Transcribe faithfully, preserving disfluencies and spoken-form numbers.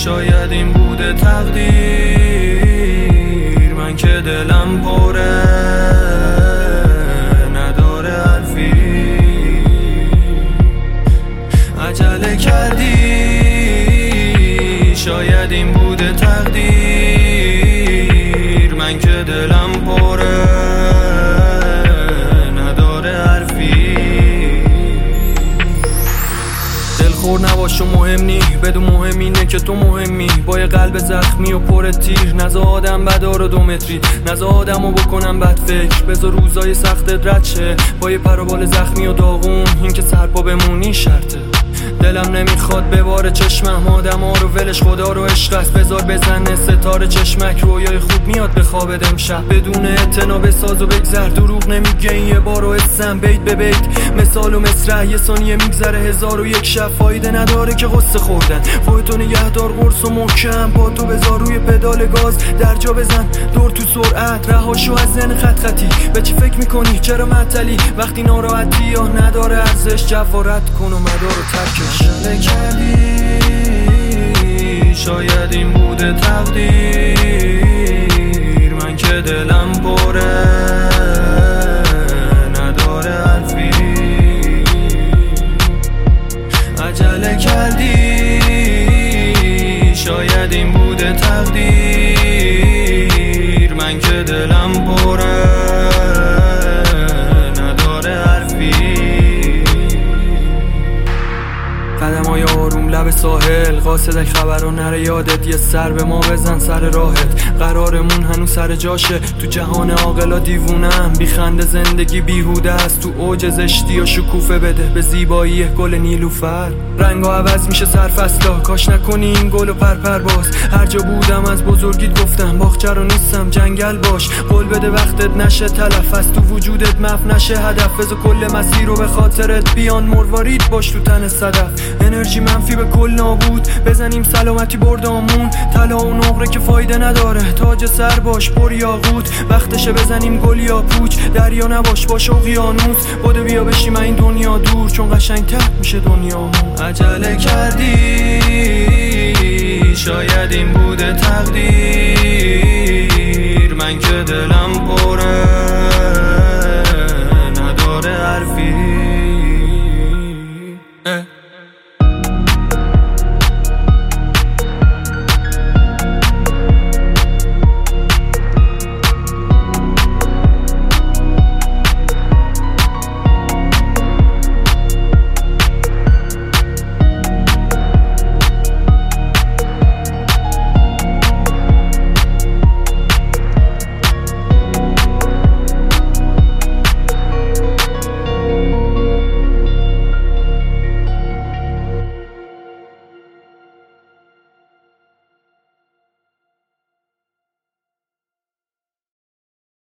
شاید این بوده تقدیر، من که دلم پره نداره حرفی. عجله کردی شاید این بوده تقدیر، من که دلم پره نداره حرفی. دلخور نباش و مهم نی، بدون مهم اینه که تو مهمی. با یه قلب زخمی و پر تیر نزا آدم بدار و دو متری، نزا آدم رو بکنم بد فکر، بذار روزای سختت رد شه با یه پروبال زخمی و داغون. این که سرپا بمونی شرطه، دلم نمیخواد بباره چشمم آدم ها رو ولش، خدا رو عشق است بذار بزنه ستاره چشمک. رویای خوب میاد به خوابت امشب بدون اعتنا بساز و بگذر، دروغ نمیگه این یه بار و اسم بیت به بیت مثال و مصرع. یه ثانیه میگذره هزار و یک شب، فایده نداره که قصه خوردن. خودتو نگهدار قرص و محکم، با تو بذار روی پدال گاز در جا بزن دور تو سرعت. رهاشو از ذهن خط خطی، به چی فکر میکنی چرا معطلی وقتی ناراحتی یا نداره ارزش. جوارت کن و مدار و ترکش. عجله کردی شاید این بوده تقدیر، من که دلم پره نداره حرفی. عجله کردی شاید این بوده تقدیر، من که دلم پره نداره حرفی. قدم های آروم لب ساحل، قاصدک خبر رو نره یادت. یه سر به ما بزن سر راحت، قرارمون هنوز سر جاشه. تو جهان عاقلا دیوونم، بی خنده زندگی بیهوده است. تو اوج زشتی و شکوفه بده به زیبایی گل نیلوفر. رنگا عوض میشه سرفصلا، کاش نکنی این گل و پرپر باز. هر جا بودم از بزرگیت گفتم باغچه رو نیستم جنگل باش. قول بده وقتت نشه تلف، از تو وجودت مف نشه هدف. بذار کل مسیر رو به خاطرت بیان مروارید باش تو تن صدف. انرژی منفی به کل نابود، بزنیم سلامتی بردامون. طلا و نقره که فایده نداره، تاج سر باش پر یاقوت. وقتشه بزنیم گل یا پوچ، دریا نباش باش اقیانوس. بده بیا بشیم این دنیا دور، چون قشنگ‌تر میشه دنیامون. عجله کردی شاید این بوده تقدیر، من که دلم پره